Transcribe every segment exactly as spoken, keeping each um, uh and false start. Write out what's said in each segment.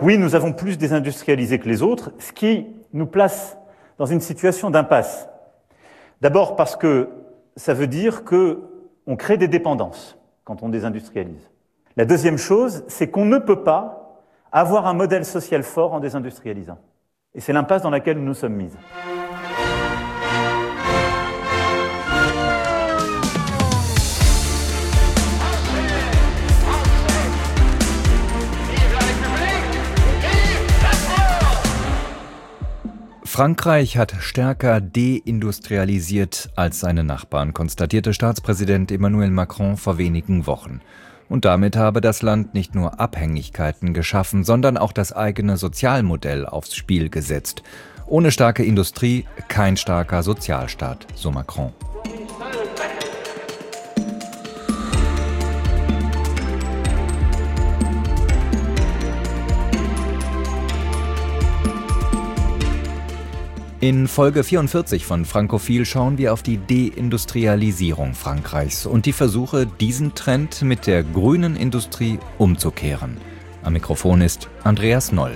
Oui, nous avons plus désindustrialisé que les autres, ce qui nous place dans une situation d'impasse. D'abord parce que ça veut dire qu'on crée des dépendances quand on désindustrialise. La deuxième chose, c'est qu'on ne peut pas avoir un modèle social fort en désindustrialisant. Et c'est l'impasse dans laquelle nous nous sommes mises. Frankreich hat stärker deindustrialisiert als seine Nachbarn, konstatierte Staatspräsident Emmanuel Macron vor wenigen Wochen. Und damit habe das Land nicht nur Abhängigkeiten geschaffen, sondern auch das eigene Sozialmodell aufs Spiel gesetzt. Ohne starke Industrie kein starker Sozialstaat, so Macron. In Folge vierundvierzig von Frankophil schauen wir auf die Deindustrialisierung Frankreichs und die Versuche, diesen Trend mit der grünen Industrie umzukehren. Am Mikrofon ist Andreas Noll.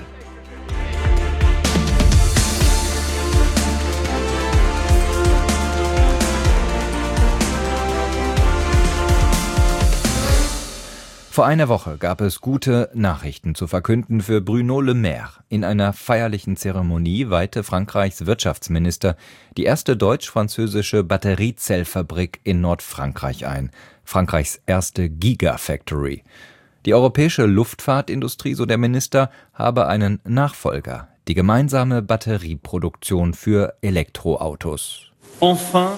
Vor einer Woche gab es gute Nachrichten zu verkünden für Bruno Le Maire. In einer feierlichen Zeremonie weihte Frankreichs Wirtschaftsminister die erste deutsch-französische Batteriezellfabrik in Nordfrankreich ein. Frankreichs erste Gigafactory. Die europäische Luftfahrtindustrie, so der Minister, habe einen Nachfolger. Die gemeinsame Batterieproduktion für Elektroautos. Enfin,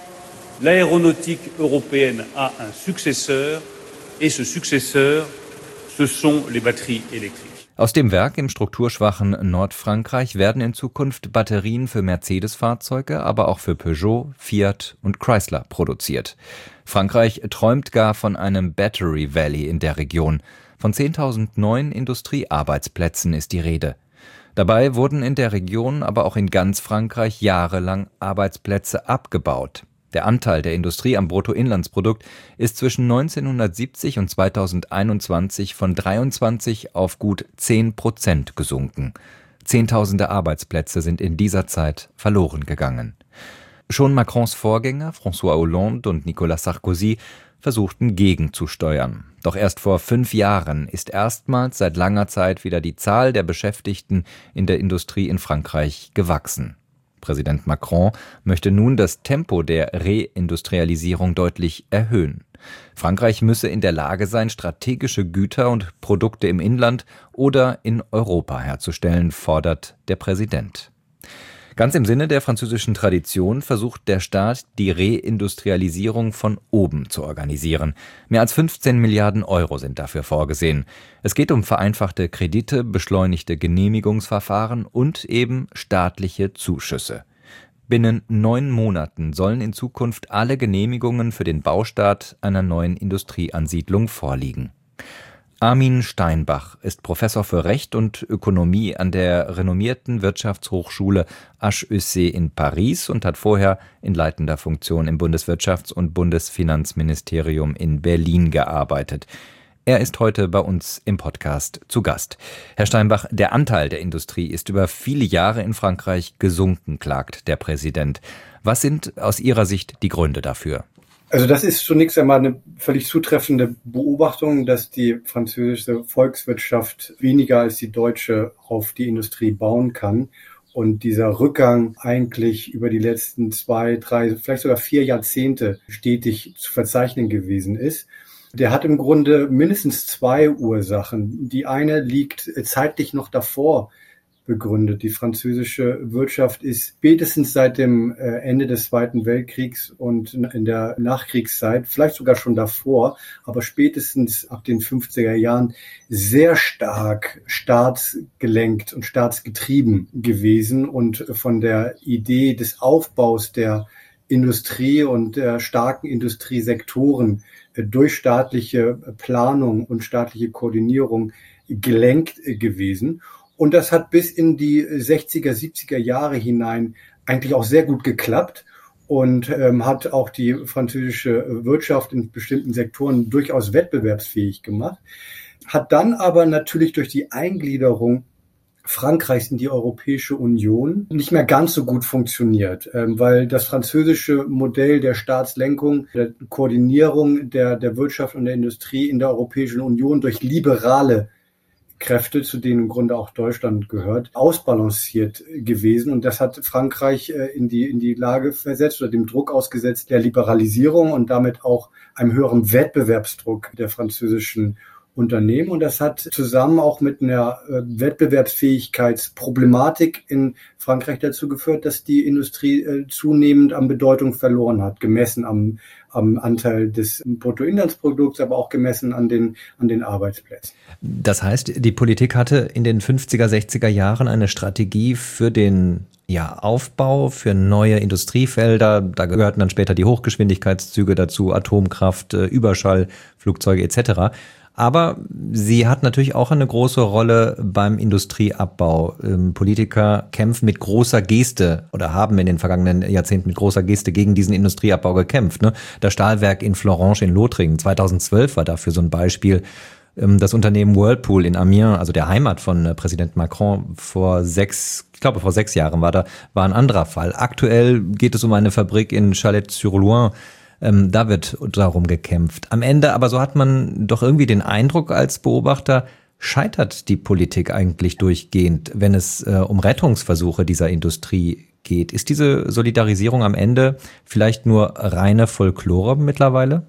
l'aéronautique européenne a un successeur. Et ce successeur, ce sont les batteries électriques. Aus dem Werk im strukturschwachen Nordfrankreich werden in Zukunft Batterien für Mercedes-Fahrzeuge, aber auch für Peugeot, Fiat und Chrysler produziert. Frankreich träumt gar von einem Battery Valley in der Region. Von zehntausend neuen Industriearbeitsplätzen ist die Rede. Dabei wurden in der Region, aber auch in ganz Frankreich jahrelang Arbeitsplätze abgebaut. Der Anteil der Industrie am Bruttoinlandsprodukt ist zwischen neunzehnhundertsiebzig und zweitausendeinundzwanzig von dreiundzwanzig auf gut zehn Prozent gesunken. Zehntausende Arbeitsplätze sind in dieser Zeit verloren gegangen. Schon Macrons Vorgänger François Hollande und Nicolas Sarkozy versuchten gegenzusteuern. Doch erst vor fünf Jahren ist erstmals seit langer Zeit wieder die Zahl der Beschäftigten in der Industrie in Frankreich gewachsen. Präsident Macron möchte nun das Tempo der Reindustrialisierung deutlich erhöhen. Frankreich müsse in der Lage sein, strategische Güter und Produkte im Inland oder in Europa herzustellen, fordert der Präsident. Ganz im Sinne der französischen Tradition versucht der Staat, die Reindustrialisierung von oben zu organisieren. Mehr als fünfzehn Milliarden Euro sind dafür vorgesehen. Es geht um vereinfachte Kredite, beschleunigte Genehmigungsverfahren und eben staatliche Zuschüsse. Binnen neun Monaten sollen in Zukunft alle Genehmigungen für den Baustart einer neuen Industrieansiedlung vorliegen. Armin Steinbach ist Professor für Recht und Ökonomie an der renommierten Wirtschaftshochschule H E C in Paris und hat vorher in leitender Funktion im Bundeswirtschafts- und Bundesfinanzministerium in Berlin gearbeitet. Er ist heute bei uns im Podcast zu Gast. Herr Steinbach, der Anteil der Industrie ist über viele Jahre in Frankreich gesunken, klagt der Präsident. Was sind aus Ihrer Sicht die Gründe dafür? Also das ist zunächst einmal eine völlig zutreffende Beobachtung, dass die französische Volkswirtschaft weniger als die deutsche auf die Industrie bauen kann und dieser Rückgang eigentlich über die letzten zwei, drei, vielleicht sogar vier Jahrzehnte stetig zu verzeichnen gewesen ist. Der hat im Grunde mindestens zwei Ursachen. Die eine liegt zeitlich noch davor begründet. Die französische Wirtschaft ist spätestens seit dem Ende des Zweiten Weltkriegs und in der Nachkriegszeit, vielleicht sogar schon davor, aber spätestens ab den fünfziger Jahren sehr stark staatsgelenkt und staatsgetrieben gewesen und von der Idee des Aufbaus der Industrie und der starken Industriesektoren durch staatliche Planung und staatliche Koordinierung gelenkt gewesen. Und das hat bis in die sechziger, siebziger Jahre hinein eigentlich auch sehr gut geklappt und ähm, hat auch die französische Wirtschaft in bestimmten Sektoren durchaus wettbewerbsfähig gemacht. hat dann aber natürlich durch die Eingliederung Frankreichs in die Europäische Union nicht mehr ganz so gut funktioniert, weil das französische Modell der Staatslenkung, der Koordinierung der, der Wirtschaft und der Industrie in der Europäischen Union durch liberale Kräfte, zu denen im Grunde auch Deutschland gehört, ausbalanciert gewesen. Und das hat Frankreich in die, in die Lage versetzt oder dem Druck ausgesetzt der Liberalisierung und damit auch einem höheren Wettbewerbsdruck der französischen Unternehmen. Und das hat zusammen auch mit einer Wettbewerbsfähigkeitsproblematik in Frankreich dazu geführt, dass die Industrie zunehmend an Bedeutung verloren hat, gemessen am, am Anteil des Bruttoinlandsprodukts, aber auch gemessen an den, an den Arbeitsplätzen. Das heißt, die Politik hatte in den fünfziger, sechziger Jahren eine Strategie für den ja, Aufbau, für neue Industriefelder. Da gehörten dann später die Hochgeschwindigkeitszüge dazu, Atomkraft, Überschallflugzeuge et cetera. Aber sie hat natürlich auch eine große Rolle beim Industrieabbau. Ähm, Politiker kämpfen mit großer Geste oder haben in den vergangenen Jahrzehnten mit großer Geste gegen diesen Industrieabbau gekämpft. Ne? Das Stahlwerk in Florange in Lothringen zweitausendzwölf war dafür so ein Beispiel. Ähm, das Unternehmen Whirlpool in Amiens, also der Heimat von äh, Präsident Macron, vor sechs, ich glaube vor sechs Jahren war da, war ein anderer Fall. Aktuell geht es um eine Fabrik in Chalette-sur-Loing. Ähm, da wird darum gekämpft. Am Ende aber, so hat man doch irgendwie den Eindruck als Beobachter, scheitert die Politik eigentlich durchgehend, wenn es äh, um Rettungsversuche dieser Industrie geht. Ist diese Solidarisierung am Ende vielleicht nur reine Folklore mittlerweile?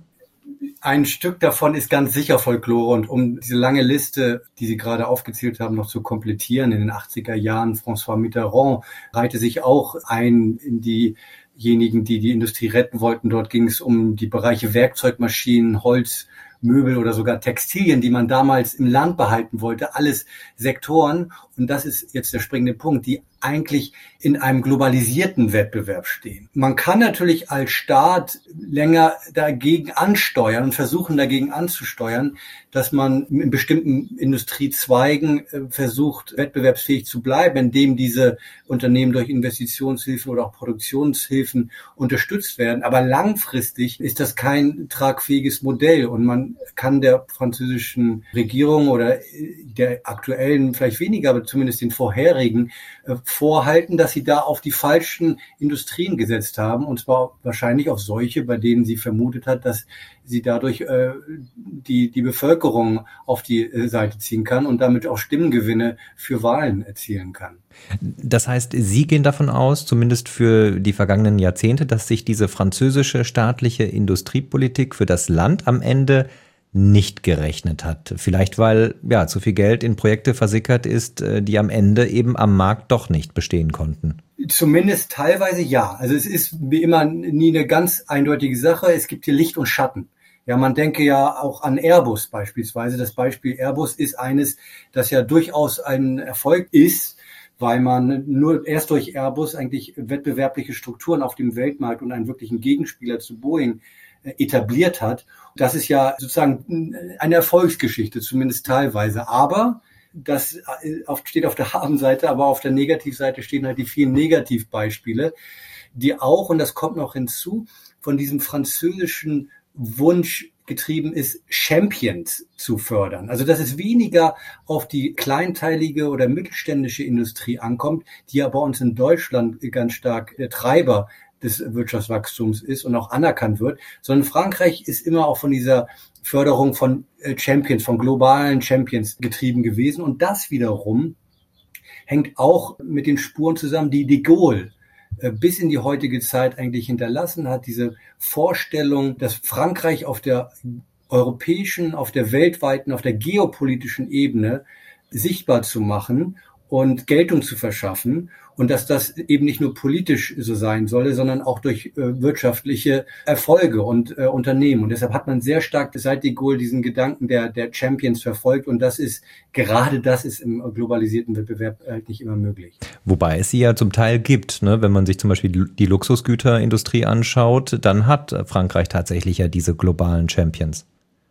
Ein Stück davon ist ganz sicher Folklore. Und um diese lange Liste, die Sie gerade aufgezählt haben, noch zu komplettieren, in den achtziger Jahren, François Mitterrand reihte sich auch ein in die diejenigen, die die Industrie retten wollten. Dort ging es um die Bereiche Werkzeugmaschinen, Holz, Möbel oder sogar Textilien, die man damals im Land behalten wollte. Alles Sektoren. Und das ist jetzt der springende Punkt, die eigentlich in einem globalisierten Wettbewerb stehen. Man kann natürlich als Staat länger dagegen ansteuern und versuchen dagegen anzusteuern, dass man in bestimmten Industriezweigen versucht, wettbewerbsfähig zu bleiben, indem diese Unternehmen durch Investitionshilfen oder auch Produktionshilfen unterstützt werden. Aber langfristig ist das kein tragfähiges Modell und man kann der französischen Regierung oder der aktuellen vielleicht weniger, aber zumindest den vorherigen vorhalten, dass sie da auf die falschen Industrien gesetzt haben, und zwar wahrscheinlich auf solche, bei denen sie vermutet hat, dass sie dadurch äh, die die Bevölkerung auf die äh, Seite ziehen kann und damit auch Stimmengewinne für Wahlen erzielen kann. Das heißt, Sie gehen davon aus, zumindest für die vergangenen Jahrzehnte, dass sich diese französische staatliche Industriepolitik für das Land am Ende nicht gerechnet hat. Vielleicht, weil ja zu viel Geld in Projekte versickert ist, die am Ende eben am Markt doch nicht bestehen konnten. Zumindest teilweise ja. Also es ist wie immer nie eine ganz eindeutige Sache. Es gibt hier Licht und Schatten. Ja, man denke ja auch an Airbus beispielsweise. Das Beispiel Airbus ist eines, das ja durchaus ein Erfolg ist, weil man nur erst durch Airbus eigentlich wettbewerbliche Strukturen auf dem Weltmarkt und einen wirklichen Gegenspieler zu Boeing etabliert hat. Das ist ja sozusagen eine Erfolgsgeschichte, zumindest teilweise. Aber das steht auf der Habenseite, aber auf der Negativseite stehen halt die vielen Negativbeispiele, die auch, und das kommt noch hinzu, von diesem französischen Wunsch getrieben ist, Champions zu fördern. Also dass es weniger auf die kleinteilige oder mittelständische Industrie ankommt, die ja bei uns in Deutschland ganz stark der Treiber des Wirtschaftswachstums ist und auch anerkannt wird, sondern Frankreich ist immer auch von dieser Förderung von Champions, von globalen Champions getrieben gewesen. Und das wiederum hängt auch mit den Spuren zusammen, die de Gaulle bis in die heutige Zeit eigentlich hinterlassen hat. Diese Vorstellung, dass Frankreich auf der europäischen, auf der weltweiten, auf der geopolitischen Ebene sichtbar zu machen und Geltung zu verschaffen, und dass das eben nicht nur politisch so sein solle, sondern auch durch äh, wirtschaftliche Erfolge und äh, Unternehmen. Und deshalb hat man sehr stark seit de Gaulle diesen Gedanken der der Champions verfolgt, und das ist gerade das ist im globalisierten Wettbewerb halt nicht immer möglich. Wobei es sie ja zum Teil gibt, ne? Wenn man sich zum Beispiel die Luxusgüterindustrie anschaut, dann hat Frankreich tatsächlich ja diese globalen Champions.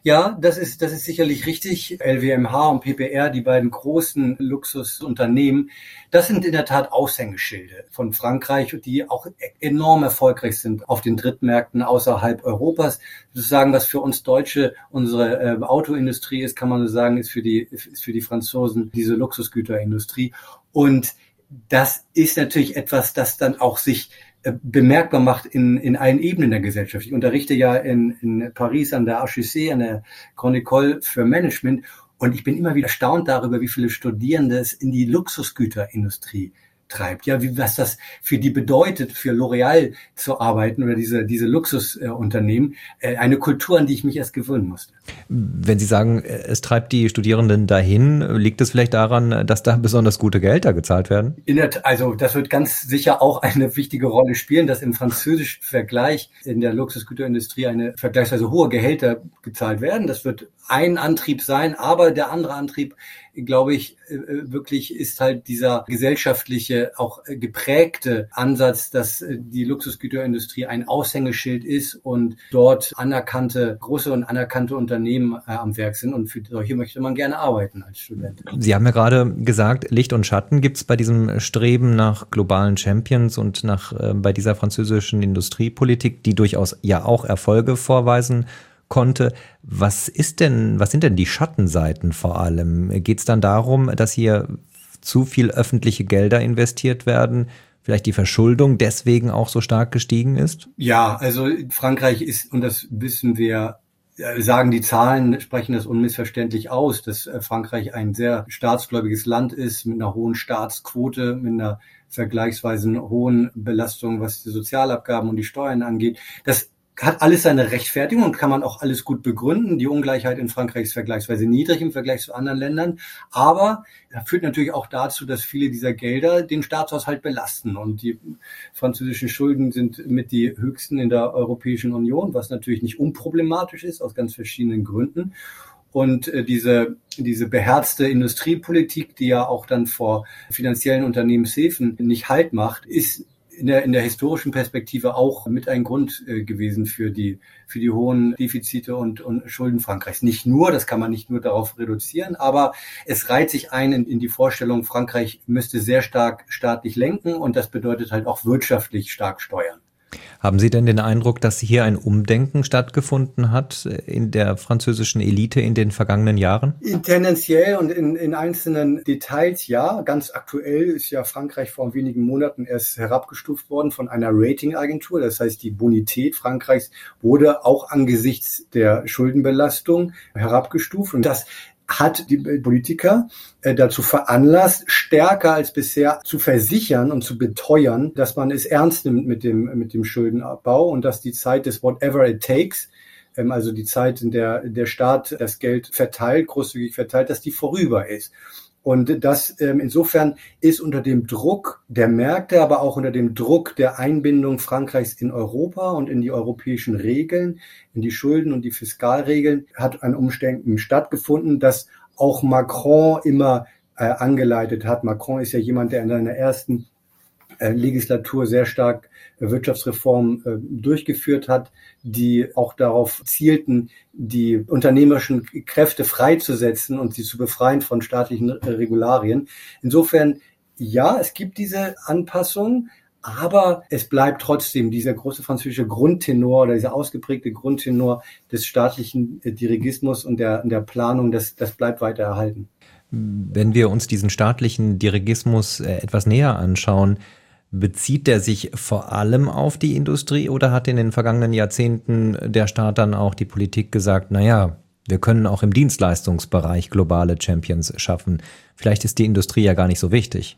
Ja, das ist, das ist sicherlich richtig. L W M H und P P R, die beiden großen Luxusunternehmen, das sind in der Tat Aushängeschilde von Frankreich, die auch enorm erfolgreich sind auf den Drittmärkten außerhalb Europas. Sozusagen, was für uns Deutsche unsere äh, Autoindustrie ist, kann man so sagen, ist für die, ist für die Franzosen diese Luxusgüterindustrie. Und das ist natürlich etwas, das dann auch sich bemerkbar macht in, in allen Ebenen der Gesellschaft. Ich unterrichte ja in, in Paris an der H E C, an der Grande École für Management, und ich bin immer wieder erstaunt darüber, wie viele Studierende es in die Luxusgüterindustrie treibt. Ja, wie, was das für die bedeutet, für L'Oréal zu arbeiten oder diese, diese Luxusunternehmen. Äh, eine Kultur, an die ich mich erst gewöhnen musste. Wenn Sie sagen, es treibt die Studierenden dahin, liegt es vielleicht daran, dass da besonders gute Gehälter gezahlt werden? In der, also das wird ganz sicher auch eine wichtige Rolle spielen, dass im französischen Vergleich in der Luxusgüterindustrie eine vergleichsweise hohe Gehälter gezahlt werden. Das wird ein Antrieb sein, aber der andere Antrieb, glaube ich, wirklich ist halt dieser gesellschaftliche, auch geprägte Ansatz, dass die Luxusgüterindustrie ein Aushängeschild ist und dort anerkannte, große und anerkannte Unternehmen äh, am Werk sind, und für solche möchte man gerne arbeiten als Student. Sie haben ja gerade gesagt, Licht und Schatten gibt es bei diesem Streben nach globalen Champions und nach äh, bei dieser französischen Industriepolitik, die durchaus ja auch Erfolge vorweisen konnte. Was ist denn, was sind denn die Schattenseiten vor allem? Geht es dann darum, dass hier zu viel öffentliche Gelder investiert werden, vielleicht die Verschuldung deswegen auch so stark gestiegen ist? Ja, also Frankreich ist, und das wissen wir, sagen die Zahlen, sprechen das unmissverständlich aus, dass Frankreich ein sehr staatsgläubiges Land ist, mit einer hohen Staatsquote, mit einer vergleichsweise hohen Belastung, was die Sozialabgaben und die Steuern angeht. Das hat alles seine Rechtfertigung und kann man auch alles gut begründen. Die Ungleichheit in Frankreich ist vergleichsweise niedrig im Vergleich zu anderen Ländern. Aber das führt natürlich auch dazu, dass viele dieser Gelder den Staatshaushalt belasten. Und die französischen Schulden sind mit die höchsten in der Europäischen Union, was natürlich nicht unproblematisch ist, aus ganz verschiedenen Gründen. Und äh, diese diese beherzte Industriepolitik, die ja auch dann vor finanziellen Unternehmenshilfen nicht Halt macht, ist in der, in der historischen Perspektive auch mit ein Grund äh, gewesen für die, für die hohen Defizite und, und Schulden Frankreichs. Nicht nur, das kann man nicht nur darauf reduzieren, aber es reiht sich ein in, in die Vorstellung, Frankreich müsste sehr stark staatlich lenken, und das bedeutet halt auch wirtschaftlich stark steuern. Haben Sie denn den Eindruck, dass hier ein Umdenken stattgefunden hat in der französischen Elite in den vergangenen Jahren? Tendenziell und in, in einzelnen Details ja. Ganz aktuell ist ja Frankreich vor wenigen Monaten erst herabgestuft worden von einer Ratingagentur. Das heißt, die Bonität Frankreichs wurde auch angesichts der Schuldenbelastung herabgestuft. Und das hat die Politiker äh, dazu veranlasst, stärker als bisher zu versichern und zu beteuern, dass man es ernst nimmt mit dem mit dem Schuldenabbau und dass die Zeit des whatever it takes, ähm, also die Zeit, in der der Staat das Geld verteilt, großzügig verteilt, dass die vorüber ist. Und das ähm, insofern ist unter dem Druck der Märkte, aber auch unter dem Druck der Einbindung Frankreichs in Europa und in die europäischen Regeln, in die Schulden und die Fiskalregeln, hat ein Umdenken stattgefunden, das auch Macron immer äh, angeleitet hat. Macron ist ja jemand, der in seiner ersten äh, Legislatur sehr stark äh, Wirtschaftsreformen äh, durchgeführt hat, die auch darauf zielten, die unternehmerischen Kräfte freizusetzen und sie zu befreien von staatlichen Regularien. Insofern, ja, es gibt diese Anpassung, aber es bleibt trotzdem dieser große französische Grundtenor oder dieser ausgeprägte Grundtenor des staatlichen Dirigismus und der, der Planung, das, das bleibt weiter erhalten. Wenn wir uns diesen staatlichen Dirigismus etwas näher anschauen, bezieht der sich vor allem auf die Industrie oder hat in den vergangenen Jahrzehnten der Staat dann auch die Politik gesagt, naja, wir können auch im Dienstleistungsbereich globale Champions schaffen. Vielleicht ist die Industrie ja gar nicht so wichtig.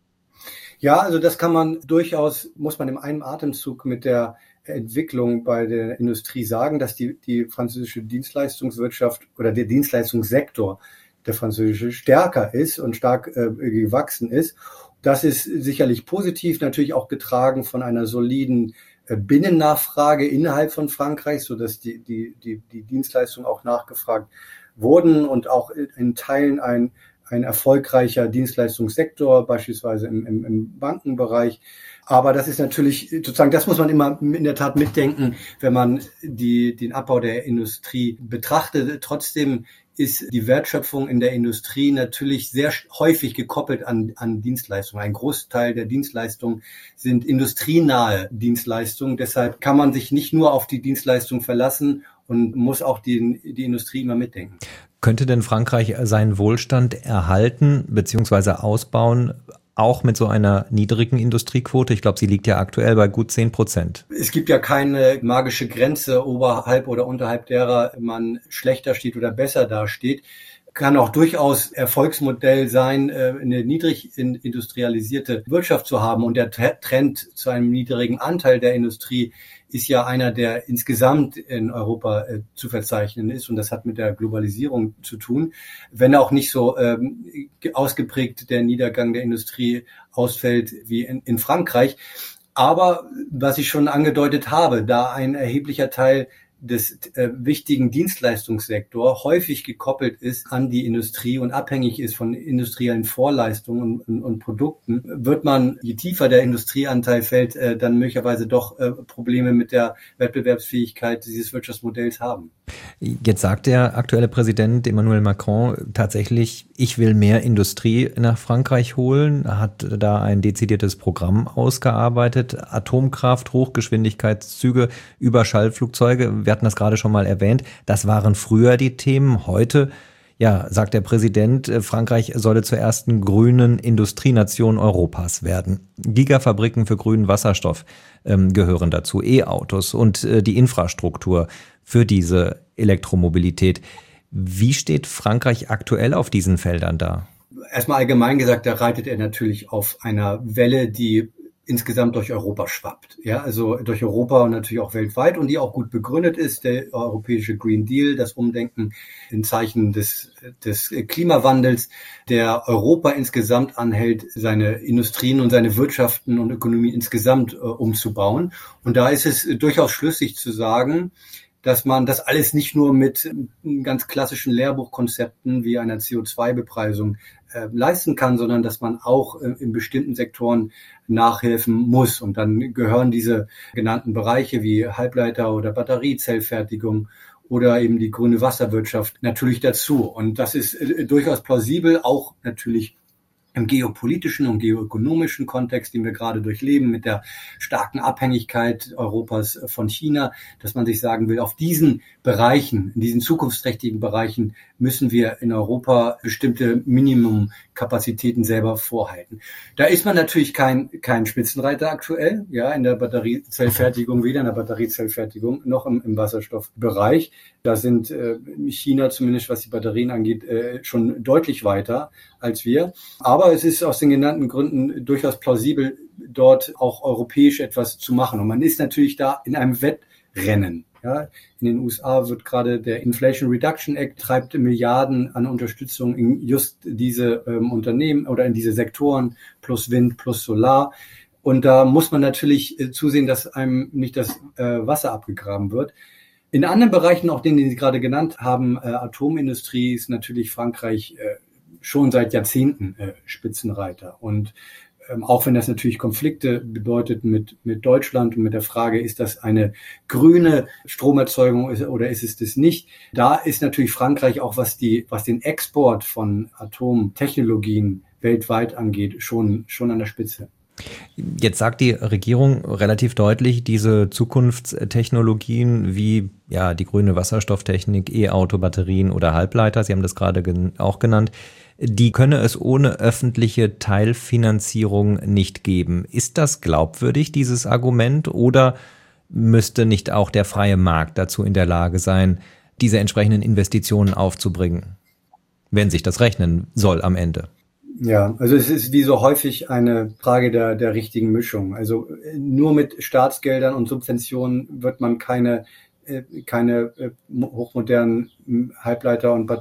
Ja, also das kann man durchaus, muss man im einen Atemzug mit der Entwicklung bei der Industrie sagen, dass die, die französische Dienstleistungswirtschaft oder der Dienstleistungssektor der französische stärker ist und stark äh, gewachsen ist. Das ist sicherlich positiv, natürlich auch getragen von einer soliden äh, Binnennachfrage innerhalb von Frankreich, so dass die, die, die, die Dienstleistungen auch nachgefragt wurden und auch in Teilen ein, ein erfolgreicher Dienstleistungssektor, beispielsweise im, im, im Bankenbereich. Aber das ist natürlich, sozusagen, das muss man immer in der Tat mitdenken, wenn man die, den Abbau der Industrie betrachtet. Trotzdem ist die Wertschöpfung in der Industrie natürlich sehr häufig gekoppelt an, an Dienstleistungen. Ein Großteil der Dienstleistungen sind industrienahe Dienstleistungen. Deshalb kann man sich nicht nur auf die Dienstleistung verlassen und muss auch die, die Industrie immer mitdenken. Könnte denn Frankreich seinen Wohlstand erhalten bzw. ausbauen, auch mit so einer niedrigen Industriequote? Ich glaube, sie liegt ja aktuell bei gut zehn Prozent. Es gibt ja keine magische Grenze, oberhalb oder unterhalb derer man schlechter steht oder besser dasteht. Kann auch durchaus Erfolgsmodell sein, eine niedrig industrialisierte Wirtschaft zu haben. Und der Trend zu einem niedrigen Anteil der Industrie ist ja einer, der insgesamt in Europa äh, zu verzeichnen ist. Und das hat mit der Globalisierung zu tun. Wenn auch nicht so ähm, ausgeprägt der Niedergang der Industrie ausfällt wie in, in Frankreich. Aber was ich schon angedeutet habe, da ein erheblicher Teil des äh, wichtigen Dienstleistungssektor häufig gekoppelt ist an die Industrie und abhängig ist von industriellen Vorleistungen und, und, und Produkten, wird man, je tiefer der Industrieanteil fällt, äh, dann möglicherweise doch äh, Probleme mit der Wettbewerbsfähigkeit dieses Wirtschaftsmodells haben. Jetzt sagt der aktuelle Präsident Emmanuel Macron tatsächlich, ich will mehr Industrie nach Frankreich holen, hat da ein dezidiertes Programm ausgearbeitet, Atomkraft, Hochgeschwindigkeitszüge, Überschallflugzeuge. Wir hatten das gerade schon mal erwähnt. Das waren früher die Themen. Heute, ja, sagt der Präsident, Frankreich solle zur ersten grünen Industrienation Europas werden. Gigafabriken für grünen Wasserstoff ähm, gehören dazu, E-Autos und äh, die Infrastruktur für diese Elektromobilität. Wie steht Frankreich aktuell auf diesen Feldern da? Erstmal allgemein gesagt, da reitet er natürlich auf einer Welle, die insgesamt durch Europa schwappt. Ja, also durch Europa und natürlich auch weltweit und die auch gut begründet ist. Der europäische Green Deal, das Umdenken in Zeichen des, des Klimawandels, der Europa insgesamt anhält, seine Industrien und seine Wirtschaften und Ökonomie insgesamt äh, umzubauen. Und da ist es durchaus schlüssig zu sagen, dass man das alles nicht nur mit ganz klassischen Lehrbuchkonzepten wie einer C O zwei Bepreisung äh, leisten kann, sondern dass man auch äh, in bestimmten Sektoren nachhelfen muss. Und dann gehören diese genannten Bereiche wie Halbleiter- oder Batteriezellfertigung oder eben die grüne Wasserwirtschaft natürlich dazu. Und das ist äh, durchaus plausibel, auch natürlich im geopolitischen und geoökonomischen Kontext, den wir gerade durchleben, mit der starken Abhängigkeit Europas von China, dass man sich sagen will, auf diesen Bereichen, in diesen zukunftsträchtigen Bereichen müssen wir in Europa bestimmte Minimumkapazitäten selber vorhalten. Da ist man natürlich kein kein Spitzenreiter aktuell, ja, in der Batteriezellfertigung, weder in der Batteriezellfertigung noch im, im Wasserstoffbereich. Da sind äh, China zumindest, was die Batterien angeht, äh, schon deutlich weiter als wir. Aber es ist aus den genannten Gründen durchaus plausibel, dort auch europäisch etwas zu machen. Und man ist natürlich da in einem Wettrennen. Ja, in den U S A wird gerade der Inflation Reduction Act treibt Milliarden an Unterstützung in just diese ähm, Unternehmen oder in diese Sektoren plus Wind plus Solar. Und da muss man natürlich äh, zusehen, dass einem nicht das äh, Wasser abgegraben wird. In anderen Bereichen, auch denen, die Sie gerade genannt haben, äh, Atomindustrie, ist natürlich Frankreich äh, schon seit Jahrzehnten äh, Spitzenreiter. Und ähm, auch wenn das natürlich Konflikte bedeutet mit mit Deutschland und mit der Frage, ist das eine grüne Stromerzeugung ist, oder ist es das nicht, da ist natürlich Frankreich auch, was die was den Export von Atomtechnologien weltweit angeht, schon schon an der Spitze. Jetzt sagt die Regierung relativ deutlich, diese Zukunftstechnologien wie ja die grüne Wasserstofftechnik, E-Auto, Batterien oder Halbleiter, Sie haben das gerade gen- auch genannt, die könne es ohne öffentliche Teilfinanzierung nicht geben. Ist das glaubwürdig, dieses Argument, oder müsste nicht auch der freie Markt dazu in der Lage sein, diese entsprechenden Investitionen aufzubringen, wenn sich das rechnen soll am Ende? Ja, also es ist wie so häufig eine Frage der, der richtigen Mischung. Also nur mit Staatsgeldern und Subventionen wird man keine, äh, keine äh, hochmodernen Halbleiter- und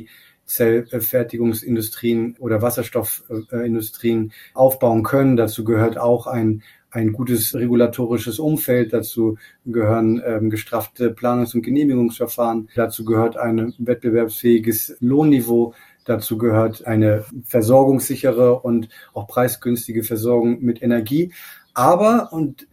Batteriezellfertigungsindustrien oder Wasserstoffindustrien aufbauen können. Dazu gehört auch ein ein gutes regulatorisches Umfeld, dazu gehören ähm, gestraffte Planungs- und Genehmigungsverfahren, dazu gehört ein wettbewerbsfähiges Lohnniveau, Dazu gehört eine versorgungssichere und auch preisgünstige Versorgung mit Energie. Aber, und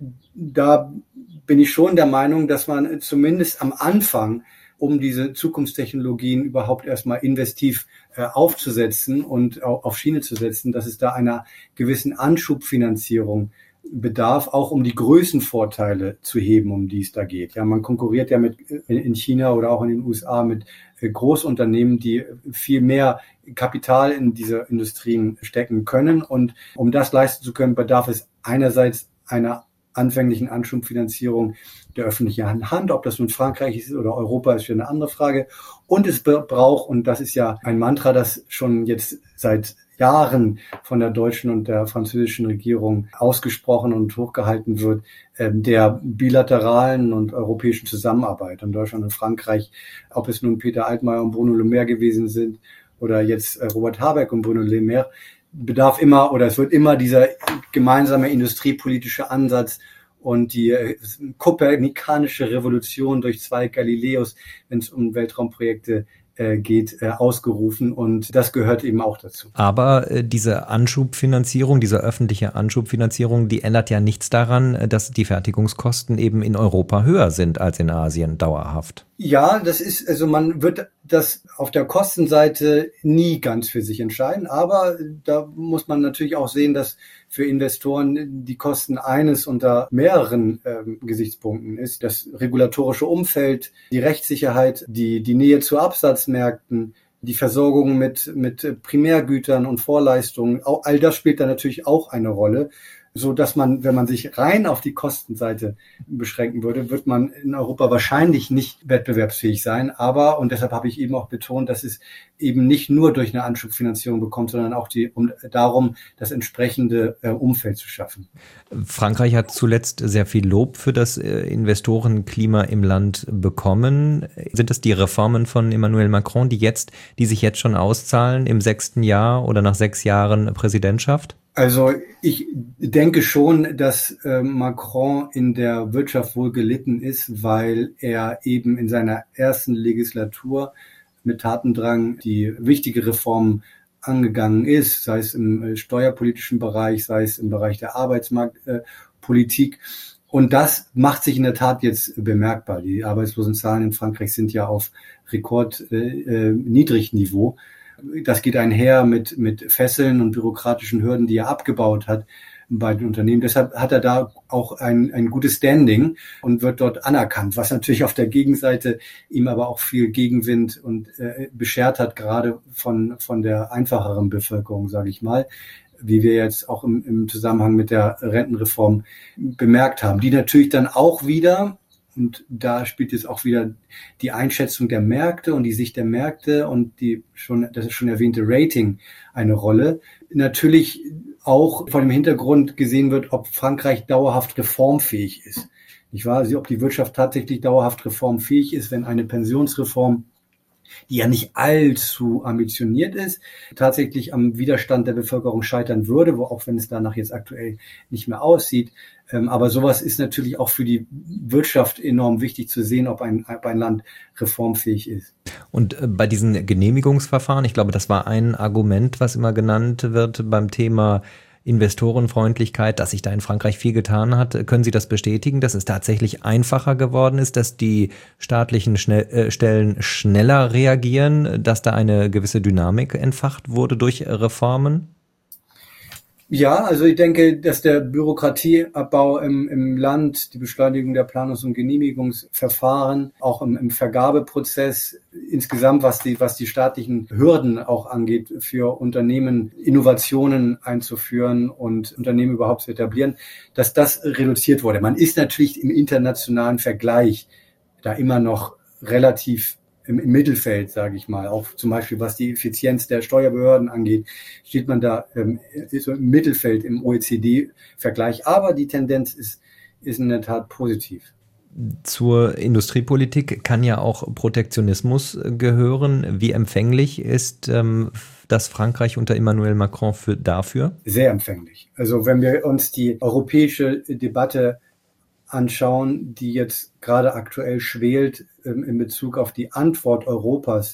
da bin ich schon der Meinung, dass man zumindest am Anfang, um diese Zukunftstechnologien überhaupt erstmal investiv äh, aufzusetzen und auch auf Schiene zu setzen, dass es da einer gewissen Anschubfinanzierung bedarf, auch um die Größenvorteile zu heben, um die es da geht. Ja, man konkurriert ja mit in China oder auch in den U S A mit Großunternehmen, die viel mehr Kapital in diese Industrien stecken können. Und um das leisten zu können, bedarf es einerseits einer anfänglichen Anschubfinanzierung der öffentlichen Hand. Ob das nun Frankreich ist oder Europa, ist wieder eine andere Frage. Und es braucht, und das ist ja ein Mantra, das schon jetzt seit Jahren von der deutschen und der französischen Regierung ausgesprochen und hochgehalten wird, der bilateralen und europäischen Zusammenarbeit. Und Deutschland und Frankreich, ob es nun Peter Altmaier und Bruno Le Maire gewesen sind oder jetzt Robert Habeck und Bruno Le Maire, bedarf immer oder es wird immer dieser gemeinsame industriepolitische Ansatz und die kopernikanische Revolution durch zwei Galileos, wenn es um Weltraumprojekte geht, ausgerufen, und das gehört eben auch dazu. Aber äh, diese Anschubfinanzierung, diese öffentliche Anschubfinanzierung, die ändert ja nichts daran, dass die Fertigungskosten eben in Europa höher sind als in Asien dauerhaft. Ja, das ist, also man wird das auf der Kostenseite nie ganz für sich entscheiden, aber da muss man natürlich auch sehen, dass für Investoren die Kosten eines unter mehreren ähm, Gesichtspunkten ist. Das regulatorische Umfeld, die Rechtssicherheit, die, die Nähe zu Absatzmärkten, die Versorgung mit, mit Primärgütern und Vorleistungen, auch, all das spielt da natürlich auch eine Rolle. So dass man, wenn man sich rein auf die Kostenseite beschränken würde, wird man in Europa wahrscheinlich nicht wettbewerbsfähig sein. Aber, und deshalb habe ich eben auch betont, dass es eben nicht nur durch eine Anschubfinanzierung bekommt, sondern auch die, um, darum, das entsprechende äh, Umfeld zu schaffen. Frankreich hat zuletzt sehr viel Lob für das äh, Investorenklima im Land bekommen. Sind es die Reformen von Emmanuel Macron, die jetzt, die sich jetzt schon auszahlen im sechsten Jahr oder nach sechs Jahren Präsidentschaft? Also ich denke schon, dass äh, Macron in der Wirtschaft wohl gelitten ist, weil er eben in seiner ersten Legislatur mit Tatendrang die wichtige Reformen angegangen ist, sei es im äh, steuerpolitischen Bereich, sei es im Bereich der Arbeitsmarktpolitik. Äh, Und das macht sich in der Tat jetzt bemerkbar. Die Arbeitslosenzahlen in Frankreich sind ja auf Rekordniedrigniveau. Äh, Das geht einher mit, mit Fesseln und bürokratischen Hürden, die er abgebaut hat bei den Unternehmen. Deshalb hat er da auch ein, ein gutes Standing und wird dort anerkannt, was natürlich auf der Gegenseite ihm aber auch viel Gegenwind und äh, beschert hat, gerade von, von der einfacheren Bevölkerung, sage ich mal, wie wir jetzt auch im, im Zusammenhang mit der Rentenreform bemerkt haben, die natürlich dann auch wieder, und da spielt jetzt auch wieder die Einschätzung der Märkte und die Sicht der Märkte und die schon, das ist schon erwähnte Rating eine Rolle. Natürlich auch vor dem Hintergrund gesehen wird, ob Frankreich dauerhaft reformfähig ist. Nicht wahr? Also ob die Wirtschaft tatsächlich dauerhaft reformfähig ist, wenn eine Pensionsreform, die ja nicht allzu ambitioniert ist, tatsächlich am Widerstand der Bevölkerung scheitern würde, wo auch wenn es danach jetzt aktuell nicht mehr aussieht. Aber sowas ist natürlich auch für die Wirtschaft enorm wichtig zu sehen, ob ein, ob ein Land reformfähig ist. Und bei diesen Genehmigungsverfahren, ich glaube, das war ein Argument, was immer genannt wird beim Thema Investorenfreundlichkeit, dass sich da in Frankreich viel getan hat. Können Sie das bestätigen, dass es tatsächlich einfacher geworden ist, dass die staatlichen Schnell, äh, Stellen schneller reagieren, dass da eine gewisse Dynamik entfacht wurde durch Reformen? Ja, also ich denke, dass der Bürokratieabbau im, im Land, die Beschleunigung der Planungs- und Genehmigungsverfahren, auch im, im Vergabeprozess, insgesamt was die, was die staatlichen Hürden auch angeht, für Unternehmen Innovationen einzuführen und Unternehmen überhaupt zu etablieren, dass das reduziert wurde. Man ist natürlich im internationalen Vergleich da immer noch relativ im Mittelfeld, sage ich mal, auch zum Beispiel was die Effizienz der Steuerbehörden angeht, steht man da ähm, ist so im Mittelfeld im O E C D-Vergleich. Aber die Tendenz ist, ist in der Tat positiv. Zur Industriepolitik kann ja auch Protektionismus gehören. Wie empfänglich ist ähm, das Frankreich unter Emmanuel Macron für, dafür? Sehr empfänglich. Also wenn wir uns die europäische Debatte anschauen, die jetzt gerade aktuell schwelt ähm, in Bezug auf die Antwort Europas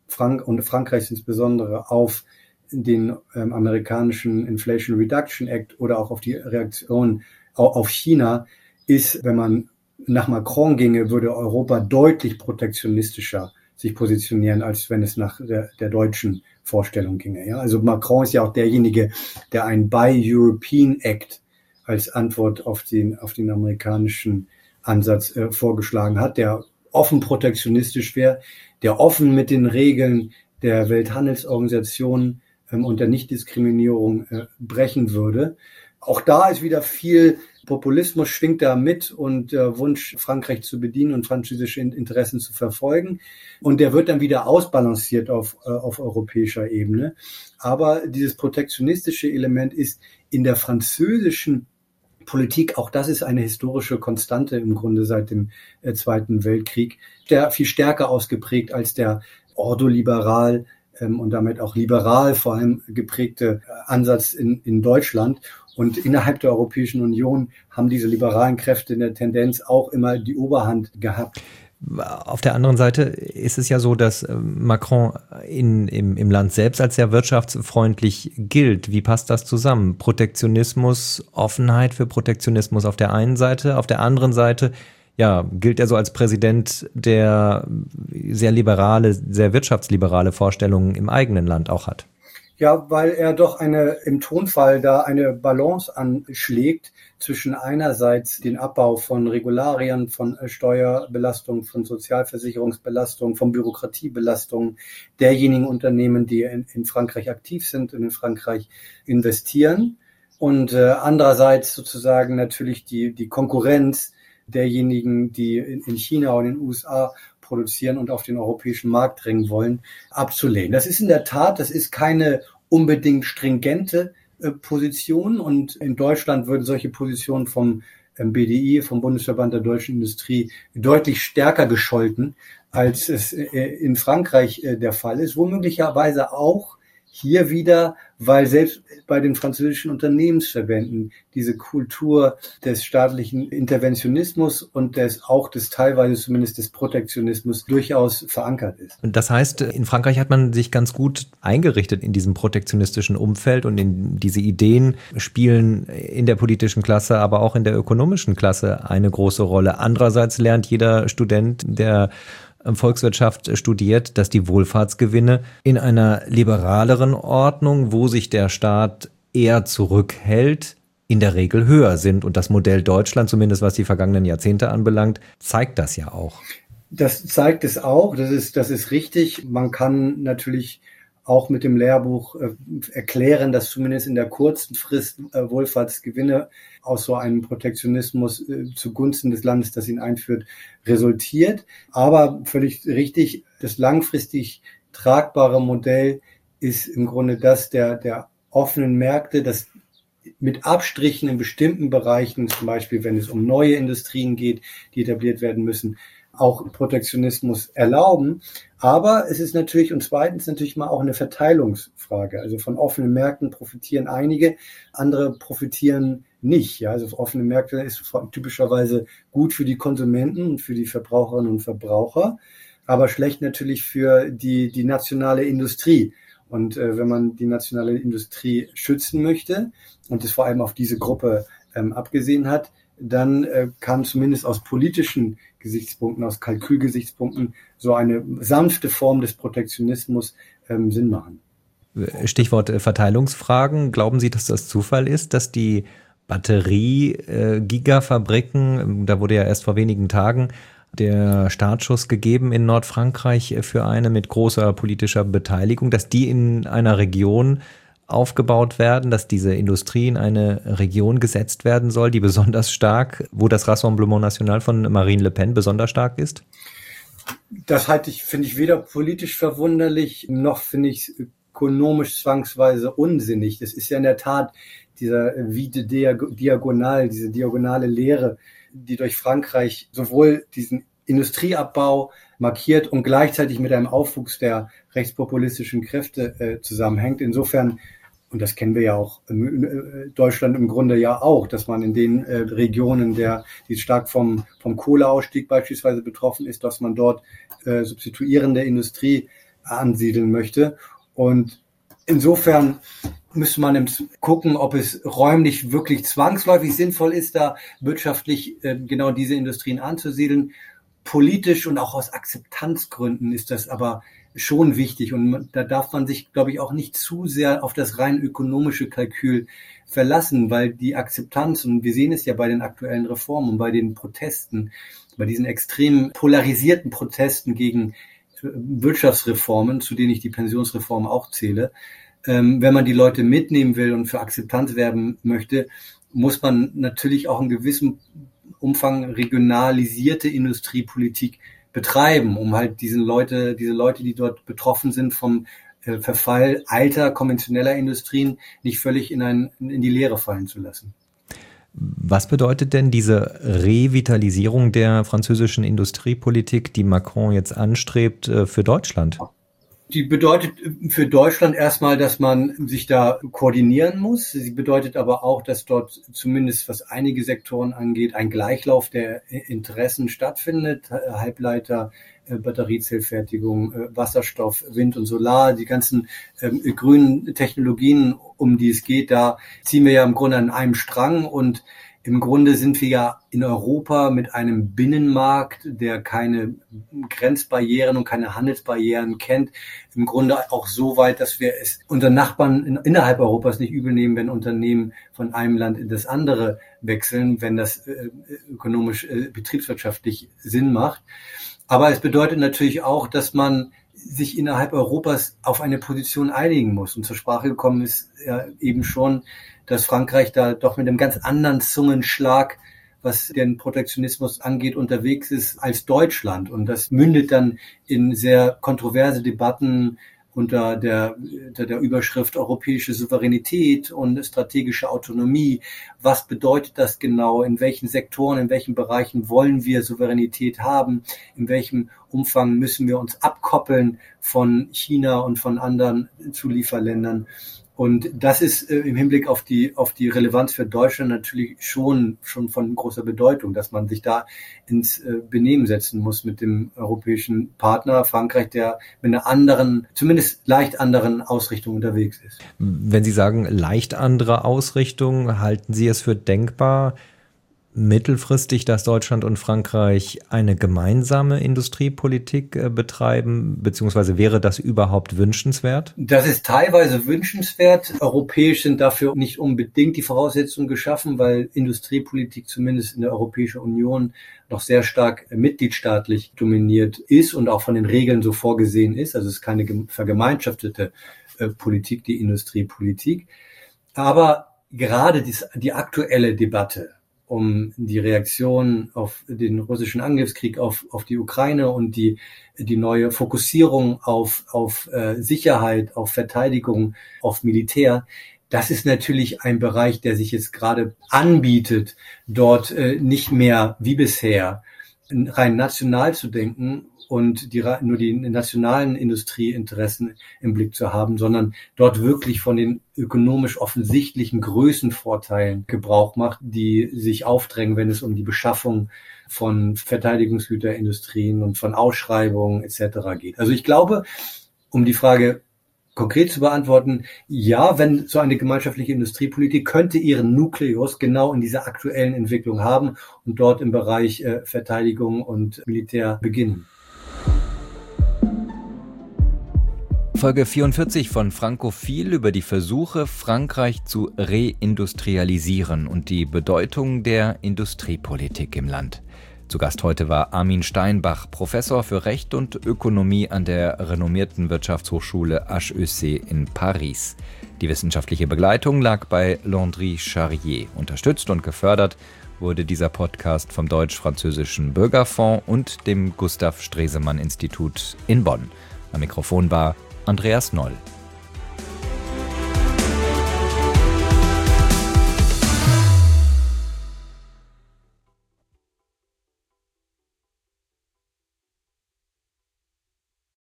Frank- und Frankreichs insbesondere auf den ähm, amerikanischen Inflation Reduction Act oder auch auf die Reaktion auf China ist, wenn man nach Macron ginge, würde Europa deutlich protektionistischer sich positionieren, als wenn es nach der, der deutschen Vorstellung ginge. Ja? Also Macron ist ja auch derjenige, der einen Buy European Act als Antwort auf den, auf den amerikanischen Ansatz äh, vorgeschlagen hat, der offen protektionistisch wäre, der offen mit den Regeln der Welthandelsorganisation ähm, und der Nichtdiskriminierung äh, brechen würde. Auch da ist wieder viel Populismus, schwingt da mit und der Wunsch, Frankreich zu bedienen und französische Interessen zu verfolgen. Und der wird dann wieder ausbalanciert auf, äh, auf europäischer Ebene. Aber dieses protektionistische Element ist in der französischen Politik, auch das ist eine historische Konstante im Grunde seit dem äh, Zweiten Weltkrieg, der viel stärker ausgeprägt als der ordoliberal ähm, und damit auch liberal vor allem geprägte äh, Ansatz in, in Deutschland. Und innerhalb der Europäischen Union haben diese liberalen Kräfte in der Tendenz auch immer die Oberhand gehabt. Auf der anderen Seite ist es ja so, dass Macron in, im, im Land selbst als sehr wirtschaftsfreundlich gilt. Wie passt das zusammen? Protektionismus, Offenheit für Protektionismus auf der einen Seite, auf der anderen Seite ja, gilt er so als Präsident, der sehr liberale, sehr wirtschaftsliberale Vorstellungen im eigenen Land auch hat. Ja, weil er doch eine im Tonfall da eine Balance anschlägt zwischen einerseits den Abbau von Regularien, von Steuerbelastung, von Sozialversicherungsbelastung, von Bürokratiebelastung derjenigen Unternehmen, die in, in Frankreich aktiv sind und in Frankreich investieren. Und äh, andererseits sozusagen natürlich die, die Konkurrenz derjenigen, die in, in China und in den U S A produzieren und auf den europäischen Markt drängen wollen, abzulehnen. Das ist in der Tat, das ist keine unbedingt stringente äh, Position und in Deutschland würden solche Positionen vom ähm, B D I, vom Bundesverband der deutschen Industrie, deutlich stärker gescholten, als es äh, in Frankreich äh, der Fall ist, womöglicherweise auch hier wieder, weil selbst bei den französischen Unternehmensverbänden diese Kultur des staatlichen Interventionismus und des auch des teilweise zumindest des Protektionismus durchaus verankert ist. Und das heißt, in Frankreich hat man sich ganz gut eingerichtet in diesem protektionistischen Umfeld und in diese Ideen spielen in der politischen Klasse, aber auch in der ökonomischen Klasse eine große Rolle. Andererseits lernt jeder Student, der Volkswirtschaft studiert, dass die Wohlfahrtsgewinne in einer liberaleren Ordnung, wo sich der Staat eher zurückhält, in der Regel höher sind. Und das Modell Deutschland, zumindest was die vergangenen Jahrzehnte anbelangt, zeigt das ja auch. Das zeigt es auch, das ist, das ist richtig. Man kann natürlich auch mit dem Lehrbuch äh, erklären, dass zumindest in der kurzen Frist äh, Wohlfahrtsgewinne aus so einem Protektionismus äh, zugunsten des Landes, das ihn einführt, resultiert. Aber völlig richtig, das langfristig tragbare Modell ist im Grunde das der, der offenen Märkte, das mit Abstrichen in bestimmten Bereichen, zum Beispiel wenn es um neue Industrien geht, die etabliert werden müssen, auch Protektionismus erlauben. Aber es ist natürlich, und zweitens natürlich mal auch eine Verteilungsfrage. Also von offenen Märkten profitieren einige, andere profitieren nicht. Ja, also offene Märkte ist typischerweise gut für die Konsumenten und für die Verbraucherinnen und Verbraucher, aber schlecht natürlich für die, die nationale Industrie. Und äh, wenn man die nationale Industrie schützen möchte und es vor allem auf diese Gruppe ähm, abgesehen hat, dann äh, kann zumindest aus politischen Gesichtspunkten, aus Kalkülgesichtspunkten so eine sanfte Form des Protektionismus ähm, Sinn machen. Stichwort äh, Verteilungsfragen. Glauben Sie, dass das Zufall ist, dass die Batterie-Gigafabriken, äh, da wurde ja erst vor wenigen Tagen der Startschuss gegeben in Nordfrankreich für eine mit großer politischer Beteiligung, dass die in einer Region aufgebaut werden, dass diese Industrie in eine Region gesetzt werden soll, die besonders stark, wo das Rassemblement National von Marine Le Pen besonders stark ist? Das halte ich, finde ich, weder politisch verwunderlich, noch finde ich es ökonomisch zwangsweise unsinnig. Das ist ja in der Tat dieser Vide Diagonal, diese diagonale Lehre, die durch Frankreich sowohl diesen Industrieabbau markiert und gleichzeitig mit einem Aufwuchs der rechtspopulistischen Kräfte äh, zusammenhängt. Insofern, und das kennen wir ja auch in Deutschland im Grunde ja auch, dass man in den äh, Regionen, der, die stark vom, vom Kohleausstieg beispielsweise betroffen ist, dass man dort äh, substituierende Industrie ansiedeln möchte. Und insofern müsste man gucken, ob es räumlich wirklich zwangsläufig sinnvoll ist, da wirtschaftlich äh, genau diese Industrien anzusiedeln. Politisch und auch aus Akzeptanzgründen ist das aber schon wichtig. Und da darf man sich, glaube ich, auch nicht zu sehr auf das rein ökonomische Kalkül verlassen, weil die Akzeptanz, und wir sehen es ja bei den aktuellen Reformen und bei den Protesten, bei diesen extrem polarisierten Protesten gegen Wirtschaftsreformen, zu denen ich die Pensionsreform auch zähle, ähm, wenn man die Leute mitnehmen will und für Akzeptanz werben möchte, muss man natürlich auch in gewissem Umfang regionalisierte Industriepolitik betreiben, um halt diesen Leute, diese Leute, die dort betroffen sind vom äh, Verfall alter konventioneller Industrien, nicht völlig in, ein, in die Leere fallen zu lassen. Was bedeutet denn diese Revitalisierung der französischen Industriepolitik, die Macron jetzt anstrebt, für Deutschland? Die bedeutet für Deutschland erstmal, dass man sich da koordinieren muss. Sie bedeutet aber auch, dass dort zumindest was einige Sektoren angeht, ein Gleichlauf der Interessen stattfindet. Halbleiter, Batteriezellfertigung, Wasserstoff, Wind und Solar, die ganzen ähm, grünen Technologien, um die es geht, da ziehen wir ja im Grunde an einem Strang, und im Grunde sind wir ja in Europa mit einem Binnenmarkt, der keine Grenzbarrieren und keine Handelsbarrieren kennt, im Grunde auch so weit, dass wir es unseren Nachbarn in, innerhalb Europas nicht übel nehmen, wenn Unternehmen von einem Land in das andere wechseln, wenn das äh, ökonomisch, äh, betriebswirtschaftlich Sinn macht. Aber es bedeutet natürlich auch, dass man sich innerhalb Europas auf eine Position einigen muss. Und zur Sprache gekommen ist ja eben schon, dass Frankreich da doch mit einem ganz anderen Zungenschlag, was den Protektionismus angeht, unterwegs ist als Deutschland. Und das mündet dann in sehr kontroverse Debatten unter der, unter der Überschrift europäische Souveränität und strategische Autonomie. Was bedeutet das genau? In welchen Sektoren, in welchen Bereichen wollen wir Souveränität haben? In welchem Umfang müssen wir uns abkoppeln von China und von anderen Zulieferländern? Und das ist äh, im Hinblick auf die auf die Relevanz für Deutschland natürlich schon schon von großer Bedeutung, dass man sich da ins äh, Benehmen setzen muss mit dem europäischen Partner Frankreich, der mit einer anderen, zumindest leicht anderen Ausrichtung unterwegs ist. Wenn Sie sagen leicht andere Ausrichtung, halten Sie es für denkbar, mittelfristig, dass Deutschland und Frankreich eine gemeinsame Industriepolitik äh, betreiben, beziehungsweise wäre das überhaupt wünschenswert? Das ist teilweise wünschenswert. Europäisch sind dafür nicht unbedingt die Voraussetzungen geschaffen, weil Industriepolitik zumindest in der Europäischen Union noch sehr stark mitgliedstaatlich dominiert ist und auch von den Regeln so vorgesehen ist. Also es ist keine vergemeinschaftete äh, Politik, die Industriepolitik. Aber gerade dies, die aktuelle Debatte um die Reaktion auf den russischen Angriffskrieg auf, auf die Ukraine und die, die neue Fokussierung auf, auf äh, Sicherheit, auf Verteidigung, auf Militär. Das ist natürlich ein Bereich, der sich jetzt gerade anbietet, dort äh, nicht mehr wie bisher rein national zu denken und die, nur die nationalen Industrieinteressen im Blick zu haben, sondern dort wirklich von den ökonomisch offensichtlichen Größenvorteilen Gebrauch macht, die sich aufdrängen, wenn es um die Beschaffung von Verteidigungsgüterindustrien und von Ausschreibungen et cetera geht. Also ich glaube, um die Frage konkret zu beantworten, ja, wenn so eine gemeinschaftliche Industriepolitik könnte ihren Nukleus genau in dieser aktuellen Entwicklung haben und dort im Bereich äh, Verteidigung und Militär beginnen. Folge vierundvierzig von Frankophil über die Versuche, Frankreich zu reindustrialisieren und die Bedeutung der Industriepolitik im Land. Zu Gast heute war Armin Steinbach, Professor für Recht und Ökonomie an der renommierten Wirtschaftshochschule H E C in Paris. Die wissenschaftliche Begleitung lag bei Landry Charrier. Unterstützt und gefördert wurde dieser Podcast vom Deutsch-Französischen Bürgerfonds und dem Gustav Stresemann Institut in Bonn. Am Mikrofon war Andreas Noll.